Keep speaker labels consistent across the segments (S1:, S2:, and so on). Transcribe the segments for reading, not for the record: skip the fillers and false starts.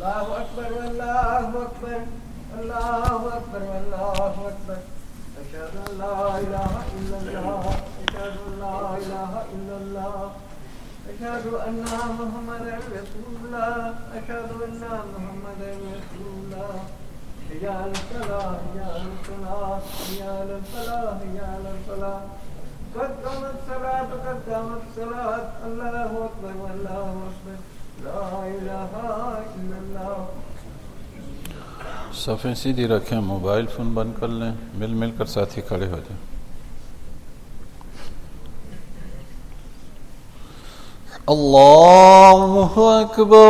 S1: الله أكبر والله أكبر الله أكبر والله أكبر أشهد أن لا إله إلا الله أشهد أن لا إله إلا الله أشهد أن محمدا رسول الله أشهد أن محمدا رسول الله حي على الصلاة حي على الصلاة حي على الفلاح حي على الفلاح قد قامت الصلاة قد قامت الصلاة الله أكبر والله أكبر لا إله إلا الله.
S2: सफ़े सीधी रखें, मोबाइल फ़ोन बंद कर लें, मिल कर साथी खड़े हो जाएं. अल्लाहु अकबर.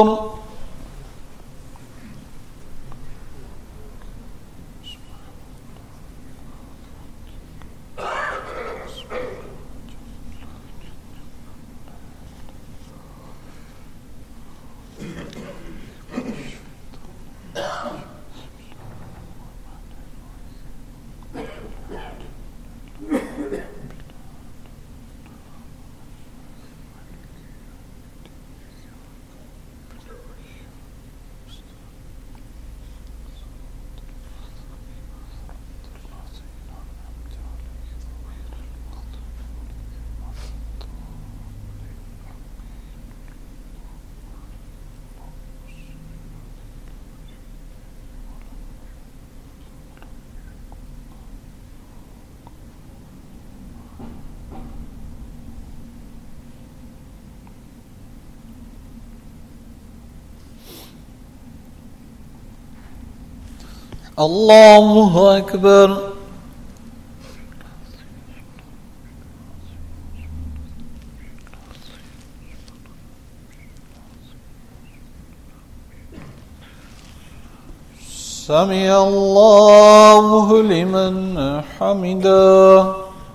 S2: अल्लाहु अकबर. समिअ अल्लाहु लिमन हमिदा.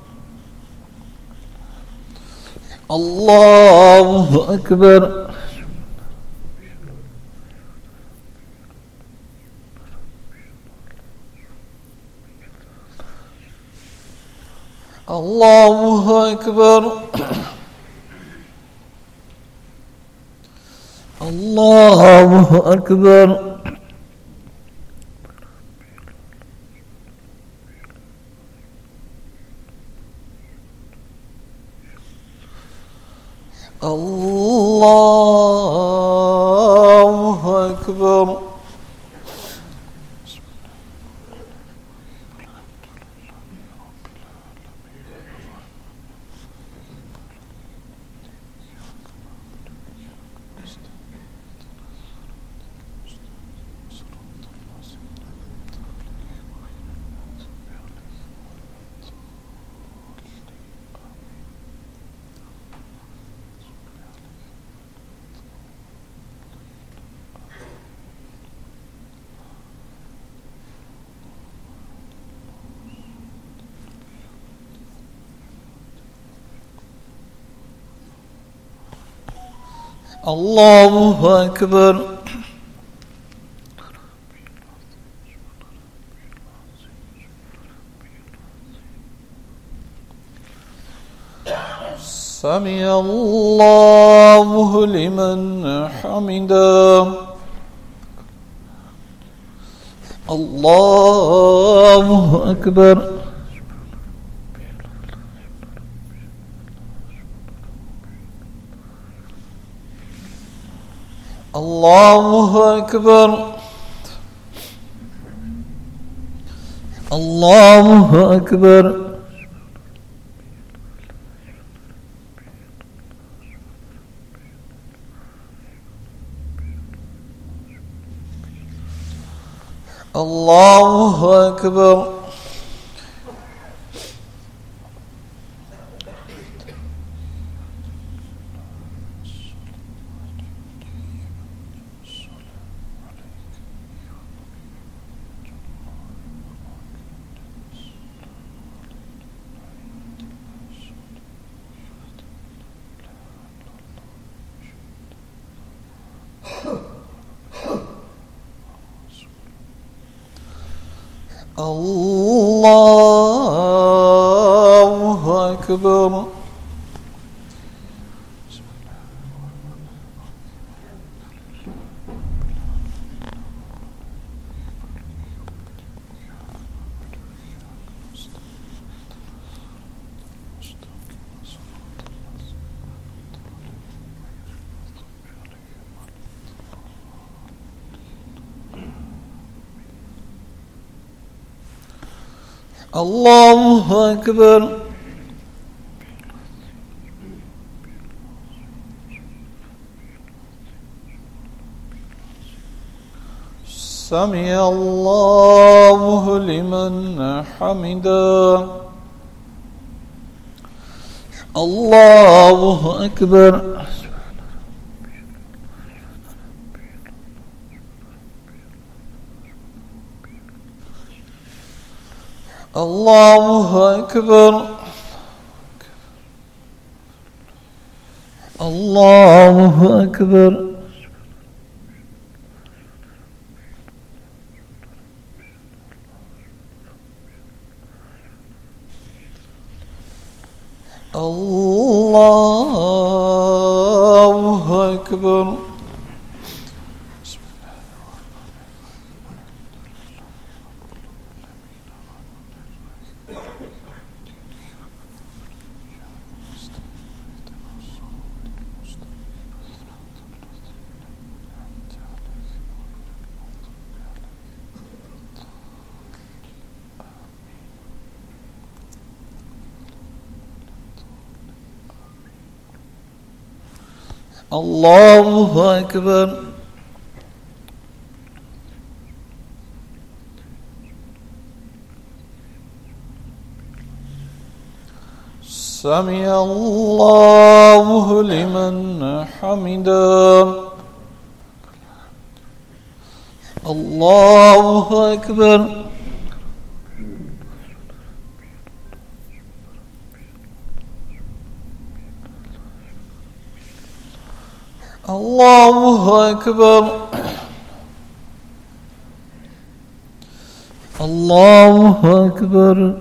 S2: अल्लाहु अकबर. अल्लाहु अकबर. अल्लाहु अकबर. अल्लाहु अकबर. अल्लाहु अकबर. समिअ अल्लाहु लिमन हमिदा. अल्लाहु अकबर. अल्लाहु अकबर. अल्लाहु अकबर. अल्लाहु अकबर. अल्लाहु अकबर. الله أكبر. سمع الله لمن حمده. الله أكبر. الله أكبر. الله أكبر. الله أكبر. الله أكبر. سمع الله لمن حمده. الله أكبر. الله أكبر. الله أكبر.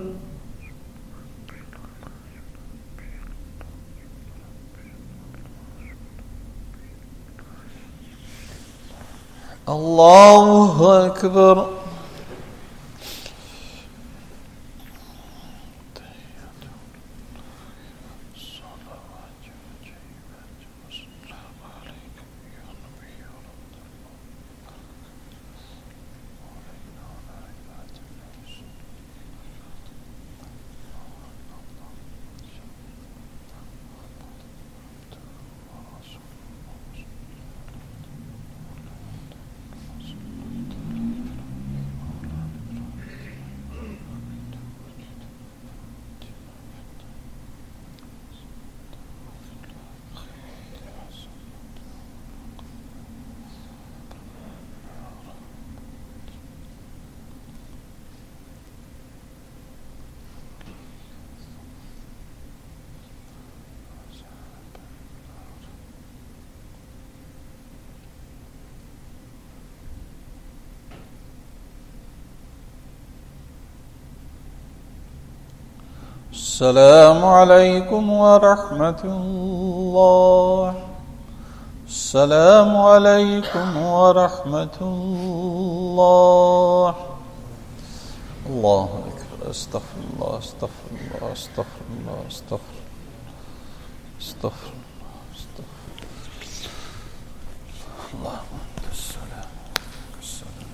S2: الله أكبر. السلام عليكم ورحمة الله. السلام عليكم ورحمة الله. الله أكبر. استغفر الله استغفر الله استغفر الله استغفر استغفر الله. السلام السلام.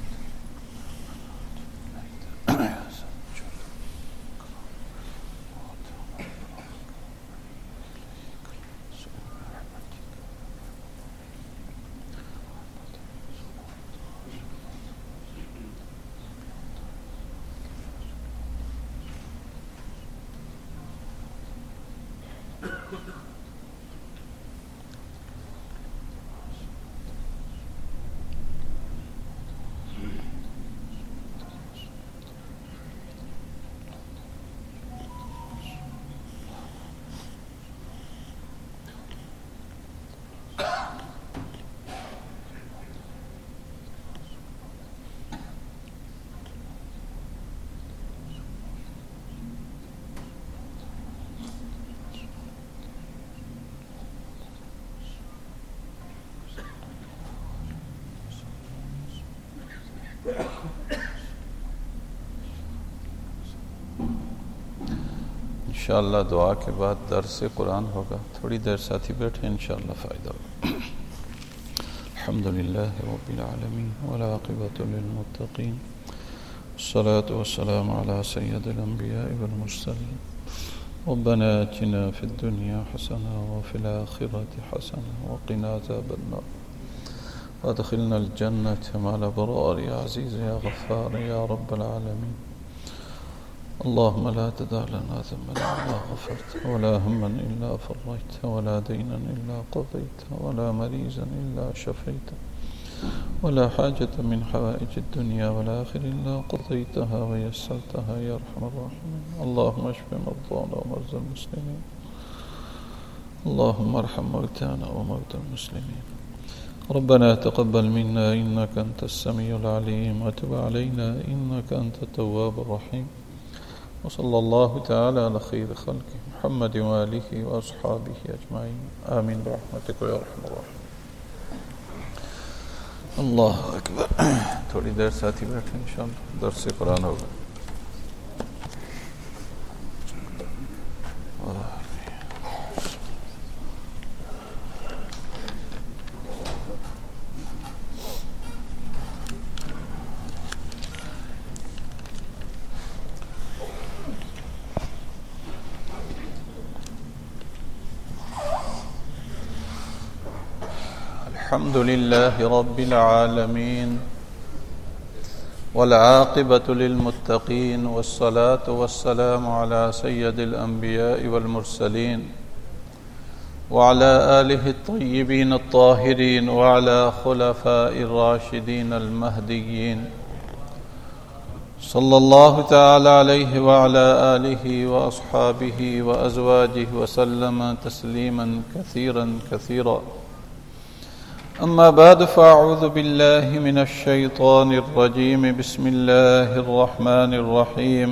S2: इंशाअल्लाह दुआ के बाद दर्स कुरान होगा, थोड़ी देर साथी बैठे, इंशाअल्लाह फ़ायदा होगा। अल्हम्दुलिल्लाह रब्बिल आलमीन वल आक़िबतु लिल मुत्तक़ीन الصلاة والسلام على سيد الأنبياء والمرسلين ربنا آتنا في الدنيا حسنة وفي الآخرة حسنة وقنا عذاب النار وادخلنا الجنة مع الأبرار يا عزيز يا غفار يا رب العالمين. اللهم لا تدع لنا ذنبا إلا غفرته ولا هما إلا فرجته ولا دينا إلا قضيته ولا مريضا إلا شفيته ولا حاجة من حوائج الدنيا والآخرة إلا قضيتها ويسرتها يا أرحم الراحمين. اللهم اشف مرضانا ومرضى المسلمين. اللهم ارحم موتانا وموتى المسلمين. ربنا تقبل منا إنك أنت السميع العليم وتب علينا إنك أنت التواب الرحيم. وصلى الله تعالى على خير خلقه محمد وآله وأصحابه أجمعين آمين برحمتك يا أرحم الراحمين. اللہ اکبر. تھوڑی دیر ساتھی بیٹھے انشاءاللہ درس قرآن ہوگا. الحمد لله رب العالمين والعاقبة للمتقين والصلاة والسلام على سيد الأنبياء والمرسلين وعلى آله الطيبين الطاهرين وعلى خلفاء الراشدين المهديين صلى الله تعالى عليه وعلى آله وأصحابه وأزواجه وسلم تسليما كثيرا كثيرا. أما بعد فأعوذ بالله من الشيطان الرجيم. بسم الله الرحمن الرحيم.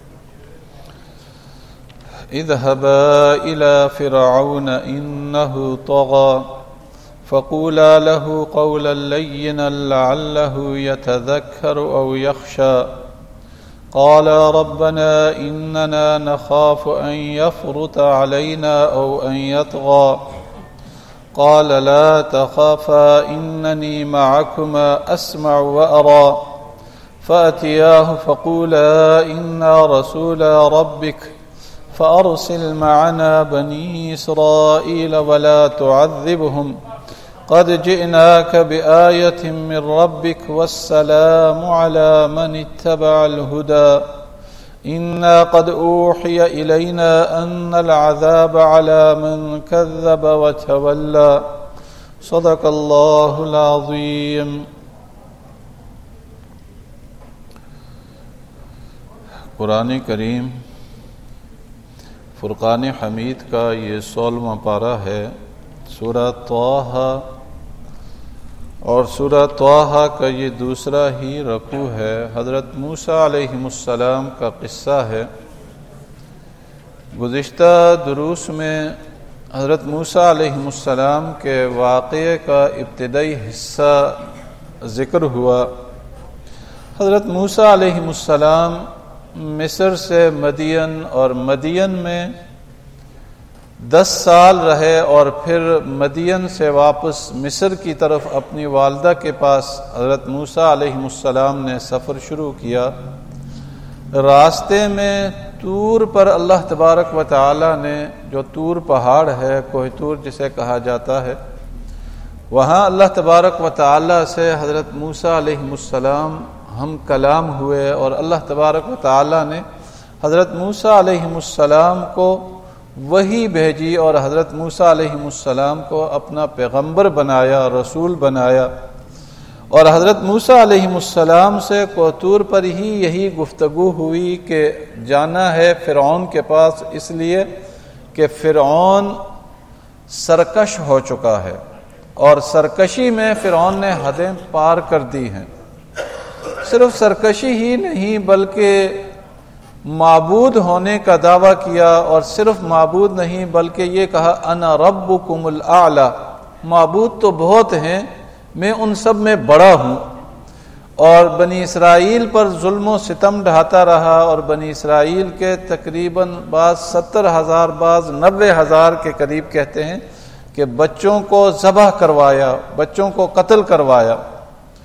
S2: اذهبا إلى فرعون إنه طغى فقولا له قولا لينا لعله يتذكر أو يخشى. قالا ربنا إننا نخاف أن يفرط علينا أو أن يطغى. قال لا تخافا إنني معكما أسمع وأرى. فأتياه فقولا إنا رسولا ربك فأرسل معنا بني إسرائيل ولا تعذبهم قد جئناك بآية من ربك والسلام على من اتبع الهدى. إنا قد أوحي إلينا أن العذاب على من كذب وتولى. صدق الله العظيم. قرآن کریم فرقان حمید کا یہ 16واں پارہ ہے. سورہ طٰہٰ اور سورہ طٰہٰ کا یہ دوسرا ہی رکوع ہے. حضرت موسیٰ علیہ السلام کا قصہ ہے. گزشتہ دروس میں حضرت موسیٰ علیہ السلام کے واقعے کا ابتدائی حصہ ذکر ہوا. حضرت موسیٰ علیہ السلام مصر سے مدین اور مدین میں 10 سال رہے اور پھر مدین سے واپس مصر کی طرف اپنی والدہ کے پاس حضرت موسیٰ علیہ السلام نے سفر شروع کیا. راستے میں طور پر اللہ تبارک و تعالی نے، جو طور پہاڑ ہے، کوہ طور جسے کہا جاتا ہے، وہاں اللہ تبارک و تعالی سے حضرت موسیٰ علیہ السلام ہم کلام ہوئے اور اللہ تبارک و تعالی نے حضرت موسیٰ علیہ السلام کو وحی بھیجی اور حضرت موسیٰ علیہ السلام کو اپنا پیغمبر بنایا، رسول بنایا. اور حضرت موسیٰ علیہ السلام سے کوہ طور پر ہی یہی گفتگو ہوئی کہ جانا ہے فرعون کے پاس، اس لیے کہ فرعون سرکش ہو چکا ہے اور سرکشی میں فرعون نے حدیں پار کر دی ہیں. صرف سرکشی ہی نہیں بلکہ معبود ہونے کا دعویٰ کیا، اور صرف معبود نہیں بلکہ یہ کہا انا ربکم الاعلی، معبود تو بہت ہیں، میں ان سب میں بڑا ہوں. اور بنی اسرائیل پر ظلم و ستم ڈھاتا رہا اور بنی اسرائیل کے تقریباً بعض 70,000 بعض 90,000 کے قریب کہتے ہیں کہ بچوں کو ذبح کروایا، بچوں کو قتل کروایا.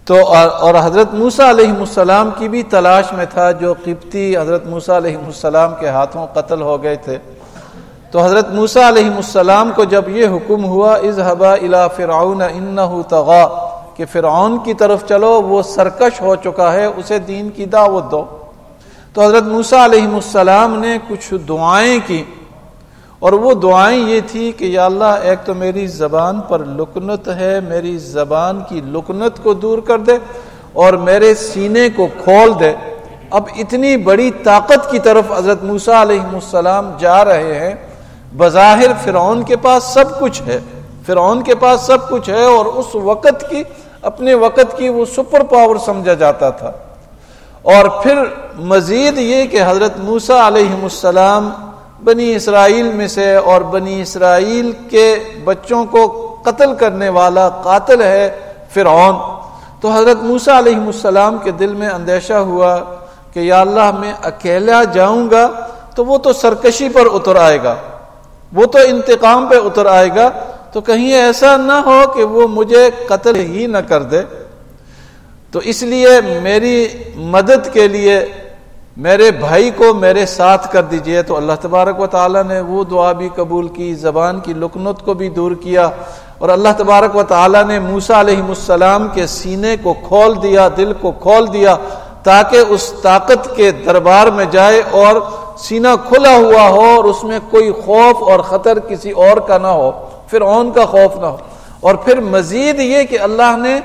S2: تو اور حضرت موسیٰ علیہ السلام کی بھی تلاش میں تھا، جو قبطی حضرت موسیٰ علیہ السلام کے ہاتھوں قتل ہو گئے تھے۔ تو حضرت موسیٰ علیہ السلام کو جب یہ حکم ہوا اذهبا الى فرعون انه طغى کہ فرعون کی طرف چلو، وہ سرکش ہو چکا ہے، اسے دین کی دعوت دو، تو حضرت موسیٰ علیہ السلام نے کچھ دعائیں کی، اور وہ دعائیں یہ تھی کہ یا اللہ ایک تو میری زبان پر لکنت ہے، میری زبان کی لکنت کو دور کر دے اور میرے سینے کو کھول دے۔ اب اتنی بڑی طاقت کی طرف حضرت موسیٰ علیہ السلام جا رہے ہیں، بظاہر فرعون کے پاس سب کچھ ہے، فرعون کے پاس سب کچھ ہے، اور اس وقت کی اپنے وقت کی وہ سپر پاور سمجھا جاتا تھا۔ اور پھر مزید یہ کہ حضرت موسیٰ علیہ السلام بنی اسرائیل میں سے اور بنی اسرائیل کے بچوں کو قتل کرنے والا قاتل ہے فرعون۔ تو حضرت موسیٰ علیہ السلام کے دل میں اندیشہ ہوا کہ یا اللہ میں اکیلا جاؤں گا تو وہ تو سرکشی پر اتر آئے گا، وہ تو انتقام پہ اتر آئے گا، تو کہیں ایسا نہ ہو کہ وہ مجھے قتل ہی نہ کر دے۔ تو اس لیے میری مدد کے لیے میرے بھائی کو میرے ساتھ کر دیجئے۔ تو اللہ تبارک و تعالیٰ نے وہ دعا بھی قبول کی، زبان کی لکنت کو بھی دور کیا، اور اللہ تبارک و تعالیٰ نے موسیٰ علیہ السلام کے سینے کو کھول دیا، دل کو کھول دیا، تاکہ اس طاقت کے دربار میں جائے اور سینہ کھلا ہوا ہو، اور اس میں کوئی خوف اور خطر کسی اور کا نہ ہو، فرعون کا خوف نہ ہو۔ اور پھر مزید یہ کہ اللہ نے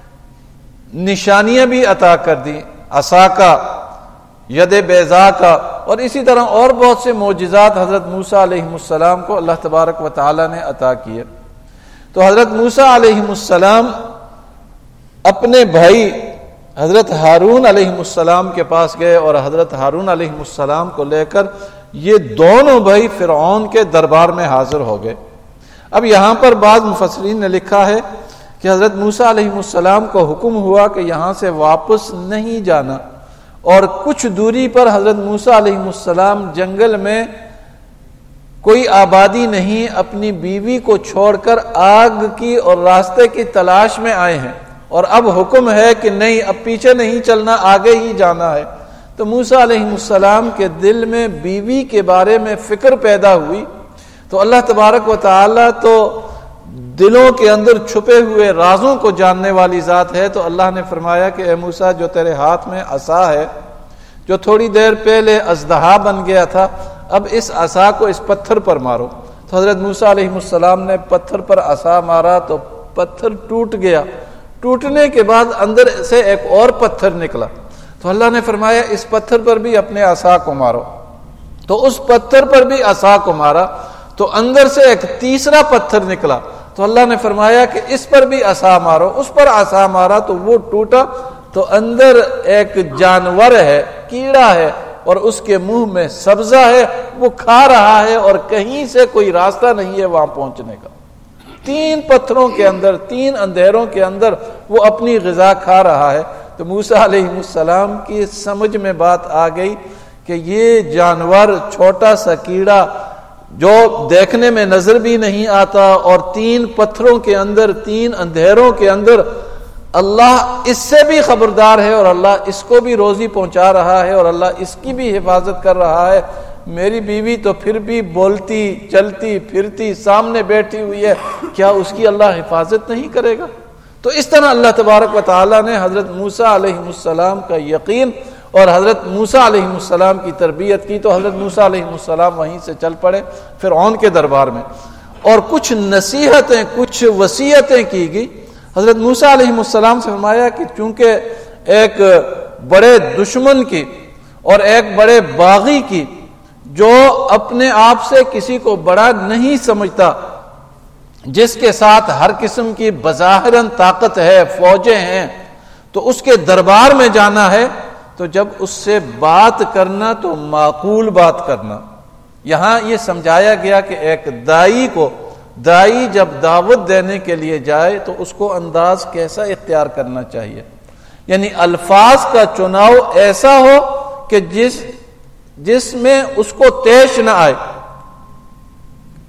S2: نشانیاں بھی عطا کر دی، عصا کا، ید بیضا کا، اور اسی طرح اور بہت سے معجزات حضرت موسیٰ علیہ السلام کو اللہ تبارک و تعالی نے عطا کیے۔ تو حضرت موسیٰ علیہ السلام اپنے بھائی حضرت ہارون علیہ السلام کے پاس گئے، اور حضرت ہارون علیہ السلام کو لے کر یہ دونوں بھائی فرعون کے دربار میں حاضر ہو گئے۔ اب یہاں پر بعض مفسرین نے لکھا ہے کہ حضرت موسیٰ علیہ السلام کو حکم ہوا کہ یہاں سے واپس نہیں جانا، اور کچھ دوری پر حضرت موسیٰ علیہ السلام جنگل میں کوئی آبادی نہیں، اپنی بیوی کو چھوڑ کر آگ کی اور راستے کی تلاش میں آئے ہیں، اور اب حکم ہے کہ نہیں، اب پیچھے نہیں چلنا، آگے ہی جانا ہے۔ تو موسیٰ علیہ السلام کے دل میں بیوی کے بارے میں فکر پیدا ہوئی۔ تو اللہ تبارک و تعالی تو دلوں کے اندر چھپے ہوئے رازوں کو جاننے والی ذات ہے، تو اللہ نے فرمایا کہ اے موسیٰ، جو تیرے ہاتھ میں عصا ہے، جو تھوڑی دیر پہلے اژدہا بن گیا تھا، اب اس عصا کو اس پتھر پر مارو۔ تو حضرت موسیٰ علیہ السلام نے پتھر پر عصا مارا تو پتھر ٹوٹ گیا، ٹوٹنے کے بعد اندر سے ایک اور پتھر نکلا۔ تو اللہ نے فرمایا اس پتھر پر بھی اپنے عصا کو مارو۔ تو اس پتھر پر بھی عصا کو مارا، تو اندر سے ایک تیسرا پتھر نکلا۔ تو اللہ نے فرمایا کہ اس پر بھی عصا مارو، اس پر عصا مارا تو وہ ٹوٹا، تو اندر ایک جانور ہے، کیڑا ہے، اور اس کے منہ میں سبزہ ہے، وہ کھا رہا ہے، اور کہیں سے کوئی راستہ نہیں ہے وہاں پہنچنے کا۔ 3 پتھروں کے اندر، 3 اندھیروں کے اندر وہ اپنی غذا کھا رہا ہے۔ تو موسیٰ علیہ السلام کی سمجھ میں بات آ گئی کہ یہ جانور، چھوٹا سا کیڑا جو دیکھنے میں نظر بھی نہیں آتا، اور 3 پتھروں کے اندر، 3 اندھیروں کے اندر، اللہ اس سے بھی خبردار ہے، اور اللہ اس کو بھی روزی پہنچا رہا ہے، اور اللہ اس کی بھی حفاظت کر رہا ہے۔ میری بیوی تو پھر بھی بولتی، چلتی، پھرتی، سامنے بیٹھی ہوئی ہے، کیا اس کی اللہ حفاظت نہیں کرے گا؟ تو اس طرح اللہ تبارک و تعالی نے حضرت موسیٰ علیہ السلام کا یقین اور حضرت موسیٰ علیہ السلام کی تربیت کی۔ تو حضرت موسیٰ علیہ السلام وہیں سے چل پڑے فرعون کے دربار میں، اور کچھ نصیحتیں، کچھ وصیتیں کی گئی۔ حضرت موسیٰ علیہ السلام سے فرمایا کہ چونکہ ایک بڑے دشمن کی اور ایک بڑے باغی کی، جو اپنے آپ سے کسی کو بڑا نہیں سمجھتا، جس کے ساتھ ہر قسم کی بظاہراً طاقت ہے، فوجیں ہیں، تو اس کے دربار میں جانا ہے، تو جب اس سے بات کرنا تو معقول بات کرنا۔ یہاں یہ سمجھایا گیا کہ ایک دائی جب دعوت دینے کے لیے جائے تو اس کو انداز کیسا اختیار کرنا چاہیے، یعنی الفاظ کا چناؤ ایسا ہو کہ جس میں اس کو طیش نہ آئے،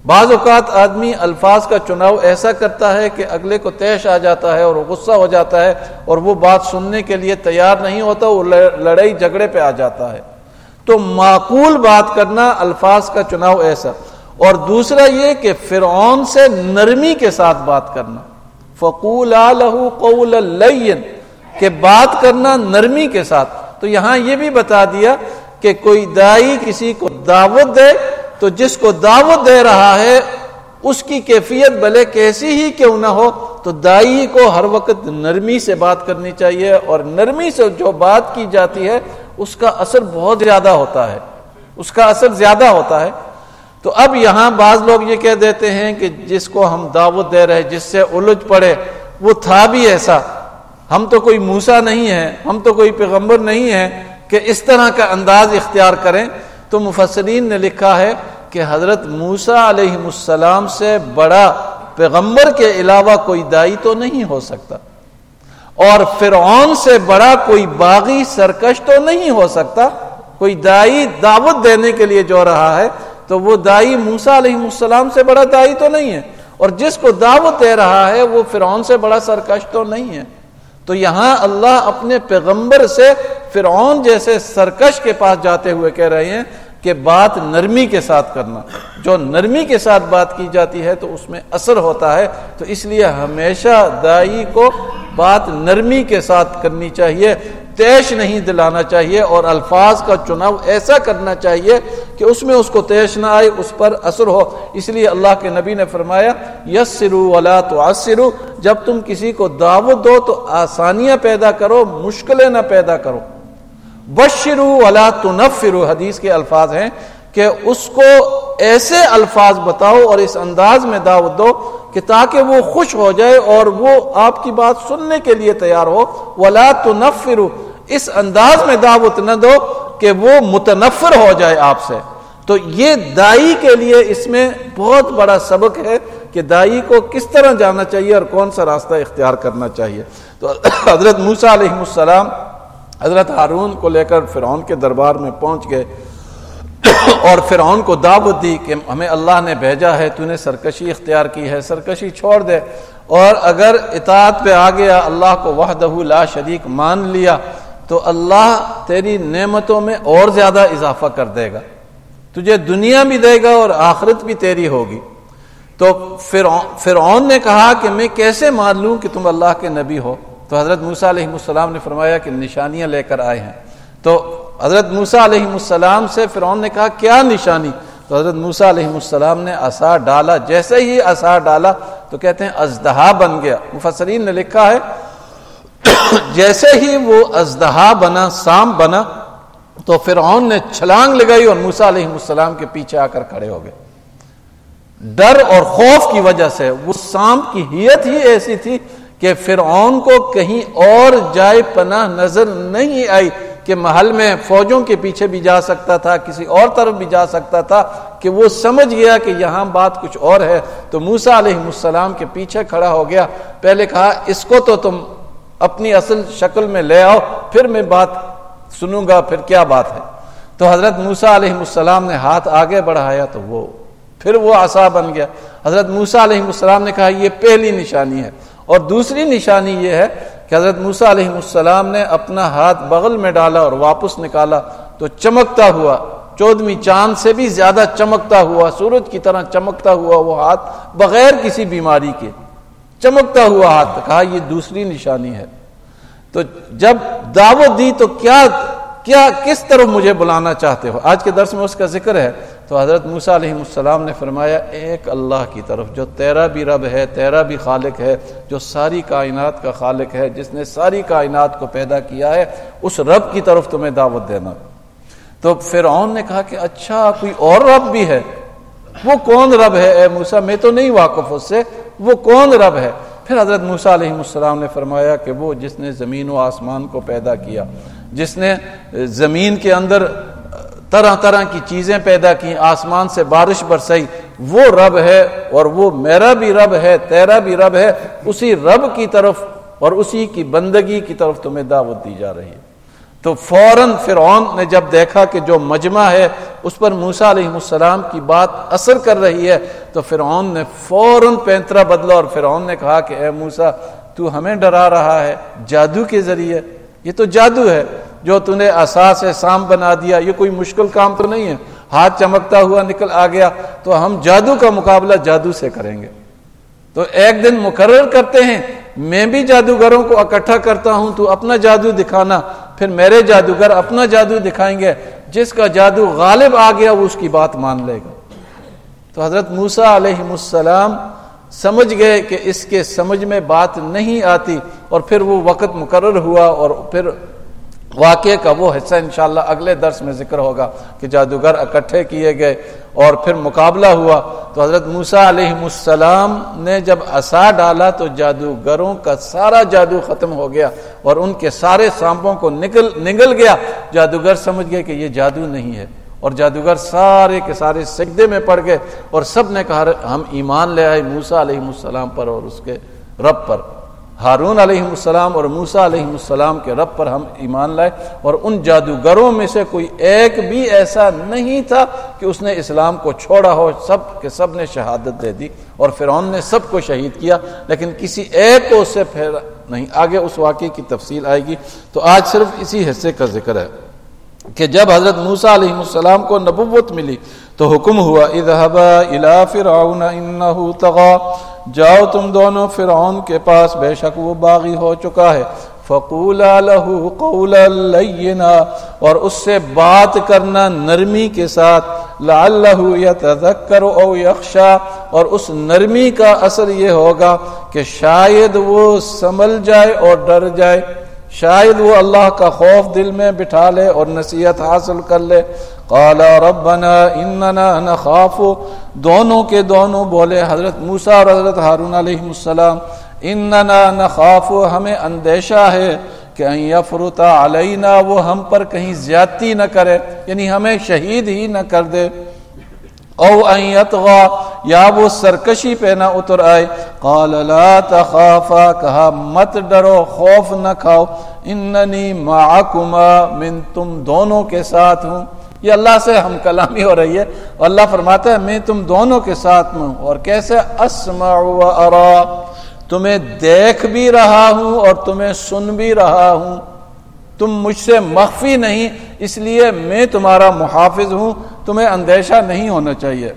S2: بعض اوقات آدمی الفاظ کا چناؤ ایسا کرتا ہے کہ اگلے کو طیش آ جاتا ہے اور غصہ ہو جاتا ہے اور وہ بات سننے کے لیے تیار نہیں ہوتا، وہ لڑائی جھگڑے پہ آ جاتا ہے۔ تو معقول بات کرنا، الفاظ کا چناؤ ایسا۔ اور دوسرا یہ کہ فرعون سے نرمی کے ساتھ بات کرنا، فَقُولَا لَهُ قَوْلًا لَيِّنًا، کہ بات کرنا نرمی کے ساتھ۔ تو یہاں یہ بھی بتا دیا کہ کوئی داعی کسی کو دعوت دے تو جس کو دعوت دے رہا ہے اس کی کیفیت بھلے کیسی ہی کیوں نہ ہو، تو داعی کو ہر وقت نرمی سے بات کرنی چاہیے، اور نرمی سے جو بات کی جاتی ہے اس کا اثر بہت زیادہ ہوتا ہے، اس کا اثر زیادہ ہوتا ہے۔ تو اب یہاں بعض لوگ یہ کہہ دیتے ہیں کہ جس کو ہم دعوت دے رہے، جس سے الجھ پڑے، وہ تھا بھی ایسا، ہم تو کوئی موسیٰ نہیں ہیں، ہم تو کوئی پیغمبر نہیں ہیں کہ اس طرح کا انداز اختیار کریں۔ تو مفسرین نے لکھا ہے کہ حضرت موسیٰ علیہ السلام سے بڑا پیغمبر کے علاوہ کوئی داعی تو نہیں ہو سکتا، اور فرعون سے بڑا کوئی باغی سرکش تو نہیں ہو سکتا۔ کوئی داعی دعوت دینے کے لیے جو رہا ہے تو وہ داعی موسیٰ علیہ السلام سے بڑا داعی تو نہیں ہے، اور جس کو دعوت دے رہا ہے وہ فرعون سے بڑا سرکش تو نہیں ہے۔ تو یہاں اللہ اپنے پیغمبر سے فرعون جیسے سرکش کے پاس جاتے ہوئے کہہ رہے ہیں کہ بات نرمی کے ساتھ کرنا، جو نرمی کے ساتھ بات کی جاتی ہے تو اس میں اثر ہوتا ہے۔ تو اس لیے ہمیشہ داعی کو بات نرمی کے ساتھ کرنی چاہیے، تیش نہیں دلانا چاہیے، اور الفاظ کا چناؤ ایسا کرنا چاہیے کہ اس میں اس کو تیش نہ آئے، اس پر اثر ہو۔ اس لیے اللہ کے نبی نے فرمایا یسروا ولا تعسروا، جب تم کسی کو دعوت دو تو آسانیاں پیدا کرو، مشکلیں نہ پیدا کرو۔ بشروا ولا تنفروا، حدیث کے الفاظ ہیں کہ اس کو ایسے الفاظ بتاؤ اور اس انداز میں دعوت دو کہ تاکہ وہ خوش ہو جائے اور وہ آپ کی بات سننے کے لیے تیار ہو۔ ولا تنفروا، اس انداز میں دعوت نہ دو کہ وہ متنفر ہو جائے آپ سے۔ تو یہ داعی کے لیے اس میں بہت بڑا سبق ہے کہ داعی کو کس طرح جانا چاہیے اور کون سا راستہ اختیار کرنا چاہیے۔ تو حضرت موسیٰ علیہ السلام حضرت ہارون کو لے کر فرعون کے دربار میں پہنچ گئے اور فرعون کو دعوت دی کہ ہمیں اللہ نے بھیجا ہے، تو نے سرکشی اختیار کی ہے، سرکشی چھوڑ دے، اور اگر اطاعت پہ آ گیا، اللہ کو وحدہ لا شریک مان لیا، تو اللہ تیری نعمتوں میں اور زیادہ اضافہ کر دے گا، تجھے دنیا بھی دے گا اور آخرت بھی تیری ہوگی۔ تو فرعون نے کہا کہ میں کیسے مان لوں کہ تم اللہ کے نبی ہو؟ تو حضرت موسیٰ علیہ السلام نے فرمایا کہ نشانیاں لے کر آئے ہیں۔ تو حضرت موسیٰ علیہ السلام سے فرعون نے کہا کیا نشانی؟ تو حضرت موسیٰ علیہ السلام نے عصا ڈالا، جیسے ہی عصا ڈالا تو کہتے ہیں اژدہا بن گیا۔ مفسرین نے لکھا ہے جیسے ہی وہ اژدہا بنا، سام بنا، تو فرعون نے چھلانگ لگائی اور موسیٰ علیہ السلام کے پیچھے آ کر کھڑے ہو گئے۔ ڈر اور خوف کی وجہ سے وہ سانپ کی ہیئت ہی ایسی تھی کہ فرعون کو کہیں اور جائے پناہ نظر نہیں آئی، کہ محل میں فوجوں کے پیچھے بھی جا سکتا تھا، کسی اور طرف بھی جا سکتا تھا، کہ وہ سمجھ گیا کہ یہاں بات کچھ اور ہے۔ تو موسیٰ علیہ السلام کے پیچھے کھڑا ہو گیا، پہلے کہا اس کو تو تم اپنی اصل شکل میں لے آؤ، پھر میں بات سنوں گا، پھر کیا بات ہے۔ تو حضرت موسیٰ علیہ السلام نے ہاتھ آگے بڑھایا تو پھر وہ عصا بن گیا۔ حضرت موسیٰ علیہ السلام نے کہا یہ پہلی نشانی ہے، اور دوسری نشانی یہ ہے کہ حضرت موسیٰ علیہ السلام نے اپنا ہاتھ بغل میں ڈالا اور واپس نکالا تو چمکتا ہوا، 14ویں چاند سے بھی زیادہ چمکتا ہوا، سورج کی طرح چمکتا ہوا وہ ہاتھ، بغیر کسی بیماری کے چمکتا ہوا ہاتھ۔ کہا یہ دوسری نشانی ہے۔ تو جب دعوت دی تو کس طرف مجھے بلانا چاہتے ہو؟ آج کے درس میں اس کا ذکر ہے۔ تو حضرت موسیٰ علیہ السلام نے فرمایا ایک اللہ کی طرف جو تیرا بھی رب ہے، تیرا بھی خالق ہے، جو ساری کائنات کا خالق ہے، جس نے ساری کائنات کو پیدا کیا ہے، اس رب کی طرف تمہیں دعوت دینا۔ تو فرعون نے کہا کہ اچھا کوئی اور رب بھی ہے؟ وہ کون رب ہے اے موسیٰ؟ میں تو نہیں واقف اس سے، وہ کون رب ہے؟ پھر حضرت موسیٰ علیہ السلام نے فرمایا کہ وہ جس نے زمین و آسمان کو پیدا کیا، جس نے زمین کے اندر طرح طرح کی چیزیں پیدا کی، آسمان سے بارش برسائی، وہ رب ہے، اور وہ میرا بھی رب ہے، تیرا بھی رب ہے، اسی رب کی طرف اور اسی کی بندگی کی طرف تمہیں دعوت دی جا رہی ہے۔ تو فوراً فرعون نے جب دیکھا کہ جو مجمع ہے اس پر موسیٰ علیہ السلام کی بات اثر کر رہی ہے تو فرعون نے فوراً پینترا بدلا اور فرعون نے کہا کہ اے موسیٰ تو ہمیں ڈرا رہا ہے جادو کے ذریعے؟ یہ تو جادو ہے جو تو نے عصا سے سام بنا دیا، یہ کوئی مشکل کام تو نہیں ہے، ہاتھ چمکتا ہوا نکل آ گیا، تو ہم جادو کا مقابلہ جادو سے کریں گے۔ تو ایک دن مقرر کرتے ہیں میں بھی جادوگروں کو اکٹھا کرتا ہوں، تو اپنا جادو دکھانا، پھر میرے جادوگر اپنا جادو دکھائیں گے، جس کا جادو غالب آ گیا وہ اس کی بات مان لے گا۔ تو حضرت موسیٰ علیہ السلام سمجھ گئے کہ اس کے سمجھ میں بات نہیں آتی، اور پھر وہ وقت مقرر ہوا، اور پھر واقعے کا وہ حصہ انشاءاللہ اگلے درس میں ذکر ہوگا کہ جادوگر اکٹھے کیے گئے اور پھر مقابلہ ہوا۔ تو حضرت موسیٰ علیہ السلام نے جب عصا ڈالا تو جادوگروں کا سارا جادو ختم ہو گیا اور ان کے سارے سانپوں کو نگل گیا۔ جادوگر سمجھ گئے کہ یہ جادو نہیں ہے، اور جادوگر سارے کے سارے سجدے میں پڑ گئے، اور سب نے کہا ہم ایمان لے آئے موسیٰ علیہ السلام پر اور اس کے رب پر، ہارون علیہ السلام اور موسیٰ علیہ السلام کے رب پر ہم ایمان لائے۔ اور ان جادوگروں میں سے کوئی ایک بھی ایسا نہیں تھا کہ اس نے اسلام کو چھوڑا ہو، سب کے سب نے شہادت دے دی، اور فرعون نے سب کو شہید کیا، لیکن کسی ایک کو اس سے پھیرا نہیں۔ آگے اس واقعے کی تفصیل آئے گی، تو آج صرف اسی حصے کا ذکر ہے کہ جب حضرت موسیٰ علیہ السلام کو نبوت ملی تو حکم ہوا اذهبا الى فرعون انه طغى، جاؤ تم دونوں فرعون کے پاس، بے شک وہ باغی ہو چکا ہے، فقولا له قولا لینا، اور اس سے بات کرنا نرمی کے ساتھ، لعلہ یتذکر او یخشی، اور اس نرمی کا اثر یہ ہوگا کہ شاید وہ سنبھل جائے اور ڈر جائے، شاید وہ اللہ کا خوف دل میں بٹھا لے اور نصیحت حاصل کر لے۔ قال ربنا اننا نخاف، دونوں کے دونوں بولے، حضرت موسیٰ اور حضرت ہارون علیہ السلام، اننا نخاف، ہمیں اندیشہ ہے کہ ان یفرط علینا، وہ ہم پر کہیں زیادتی نہ کرے، یعنی ہمیں شہید ہی نہ کر دے، او ان یطغى، یا وہ سرکشی پہ نہ اتر آئے۔ قال لا تخافا، کہا مت ڈرو، خوف نہ کھاؤ، اننی معکما، من تم دونوں کے ساتھ ہوں۔ یہ اللہ سے ہم کلامی ہو رہی ہے، اور اللہ فرماتا ہے میں تم دونوں کے ساتھ ہوں، اور کیسے؟ اسمع و ارا، تمہیں دیکھ بھی رہا ہوں اور تمہیں سن بھی رہا ہوں، تم مجھ سے مخفی نہیں، اس لیے میں تمہارا محافظ ہوں، تمہیں اندیشہ نہیں ہونا چاہیے۔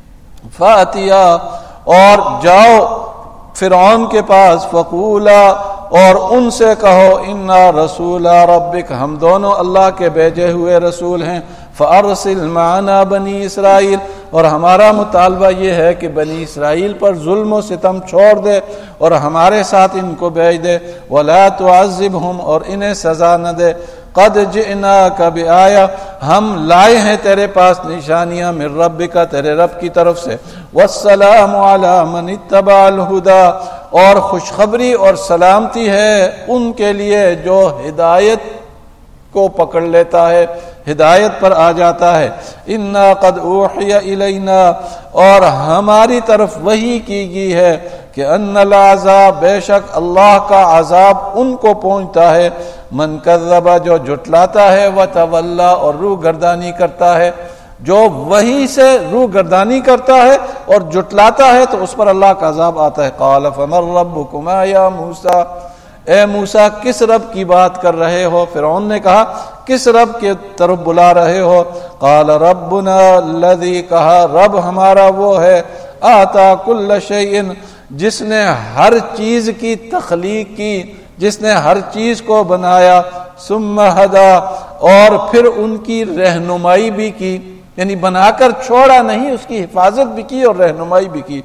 S2: فاتیا، اور جاؤ فرعون کے پاس، فقولا، اور ان سے کہو، انا رسول ربک، ہم دونوں اللہ کے بھیجے ہوئے رسول ہیں، فارسل معنا بنی اسرائیل، اور ہمارا مطالبہ یہ ہے کہ بنی اسرائیل پر ظلم و ستم چھوڑ دے اور ہمارے ساتھ ان کو بھیج دے، ولا تعذبہم، اور انہیں سزا نہ دے، قد جئناک بآیہ، ہم لائے ہیں تیرے پاس نشانیاں، من ربک، تیرے رب کی طرف سے، والسلام علی من اتبع الہدی، اور خوشخبری اور سلامتی ہے ان کے لیے جو ہدایت کو پکڑ لیتا ہے، ہدایت پر آ جاتا ہے۔ انا قد اوحی الینا، اور ہماری طرف وحی کی گئی ہے کہ ان العذاب، بے شک اللہ کا عذاب ان کو پہنچتا ہے، من کذب، جو جھٹلاتا ہے، وتولی، اور روح گردانی کرتا ہے، جو وحی سے روح گردانی کرتا ہے اور جھٹلاتا ہے تو اس پر اللہ کا عذاب آتا ہے۔ قال فمن ربکما یا موسیٰ، اے موسیٰ کس رب کی بات کر رہے ہو؟ فرعون نے کہا کس رب کے طرف بلا رہے ہو؟ قال ربنا الذی، کہا رب ہمارا وہ ہے، آتا کل شیء، جس نے ہر چیز کی تخلیق کی، جس نے ہر چیز کو بنایا، ثم ہدا، اور پھر ان کی رہنمائی بھی کی، یعنی بنا کر چھوڑا نہیں، اس کی حفاظت بھی کی اور رہنمائی بھی کی۔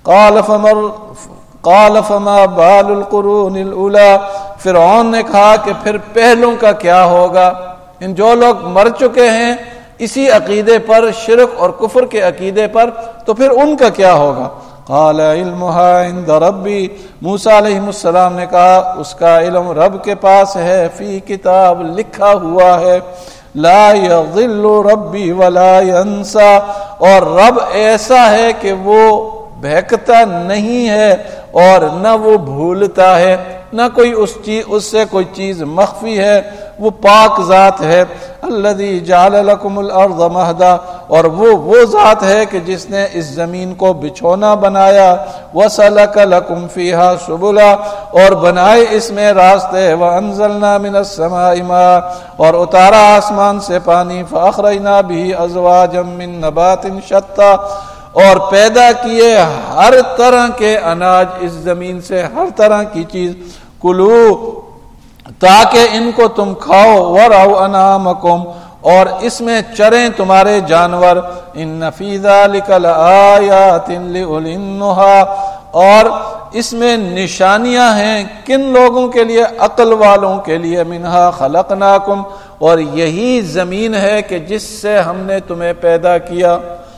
S2: قال فما بال القرون الاولى، فرعون نے کہا کہ پھر پہلوں کا کیا ہوگا، ان جو لوگ مر چکے ہیں اسی عقیدے پر، شرک اور کفر کے عقیدے پر، تو پھر ان کا کیا ہوگا؟ قال علمها عند ربی، موسیٰ علیہ السلام نے کہا اس کا علم رب کے پاس ہے، فی کتاب، لکھا ہوا ہے، لا یضل ربی ولا ینسا، اور رب ایسا ہے کہ وہ بہکتا نہیں ہے اور نہ وہ بھولتا ہے، نہ کوئی اس سے کوئی چیز مخفی ہے، وہ پاک ذات ہے. الذی جعل لکم الارض مہدا، اور وہ ذات ہے کہ جس نے اس زمین کو بچھونا بنایا. وسلک لکم فیہا سبلا، اور بنائے اس میں راستے. وانزلنا من السماء ماء، اور اتارا آسمان سے پانی. فاخرجنا به ازواجا من نبات شتى، اور پیدا کیے ہر طرح کے اناج اس زمین سے، ہر طرح کی چیز. کلو، تاکہ ان کو تم کھاؤ. ورعوا انعامکم، اور اس میں چریں تمہارے جانور. ان فی ذلک لآیات لأولی النہی، اور اس میں نشانیاں ہیں کن لوگوں کے لیے؟ عقل والوں کے لیے. منہا خلقناکم، اور یہی زمین ہے کہ جس سے ہم نے تمہیں پیدا کیا.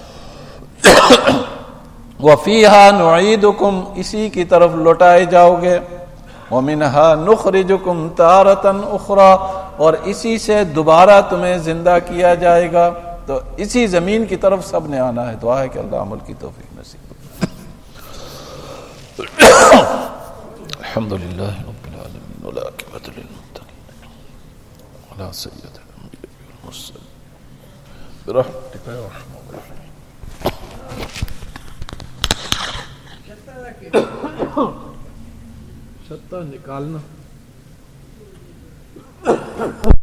S2: وفیہا نعیدکم، اسی کی طرف لوٹائے جاؤ گے. ومنہا نخرجکم تارۃ اخری، اور اسی سے دوبارہ تمہیں زندہ کیا جائے گا. تو اسی زمین کی طرف سب نے آنا ہے. دعا ہے کہ اللہ عمل کی توفیق نصیب. الحمدللہ رب العالمین والعاقبۃ للمتقین ولا سیئۃ الانبیاء والمرسلین برحمتک یا ارحم الراحمین. چھتا نکالنا.